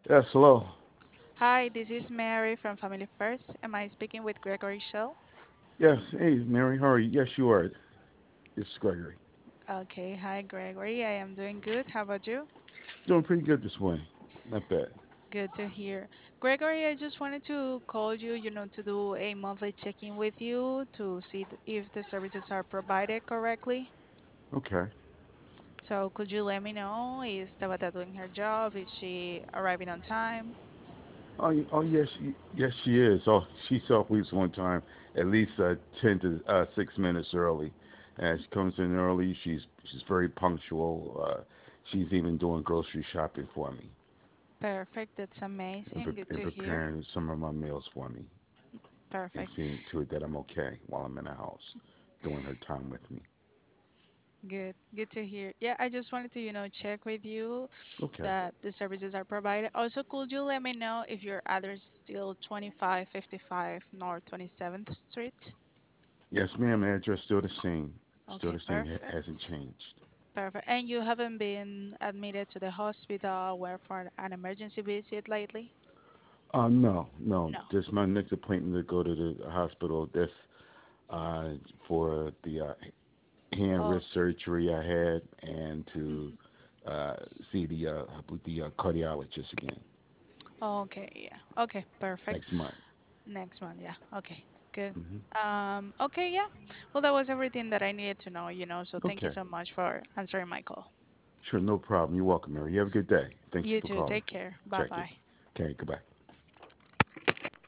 Yes, hello. Hi, this is Mary from Family First. Am I speaking with Gregory Shell? Yes, hey, Mary, how are you? Yes, you are. It's Gregory. Okay, hi Gregory. I am doing good. How about you? Doing pretty good this morning. Not bad. Good to hear. Gregory, I just wanted to call you, to do a monthly check-in with you to see if the services are provided correctly. Okay. So could you let me know, is Tabata doing her job? Is she arriving on time? Oh, yes, yes, she is. Oh, she's always on time, at least 10 to 6 minutes early. And she comes in early. She's very punctual. She's even doing grocery shopping for me Perfect. That's amazing. Good and to hear. preparing some of my meals for me and Perfect. seeing to it that I'm okay while I'm in the house, doing her time with me. Good. Good to hear. Yeah, I just wanted to, check with you Okay. that the services are provided. Also, could you let me know if your address is still 2555 North 27th Street? Yes, ma'am. Address still the same. Still Okay, the same. Hasn't perfect. changed. Perfect. And you haven't been admitted to the hospital where for an emergency visit lately? No, no. No. Just my next appointment to go to the hospital. That's for the hand Oh, wrist surgery I had, and to mhm. uh, see the cardiologist again Okay, yeah. Okay, perfect. next month. Next one, yeah. Okay, good. Hmm. Okay, yeah. Well, that was everything that I needed to know, so thank you Okay. so much for answering my call. Sure, no problem. You're welcome, Mary. You have a good day. Thank you You for too. calling. Take care. Bye Check it. bye. Okay, goodbye.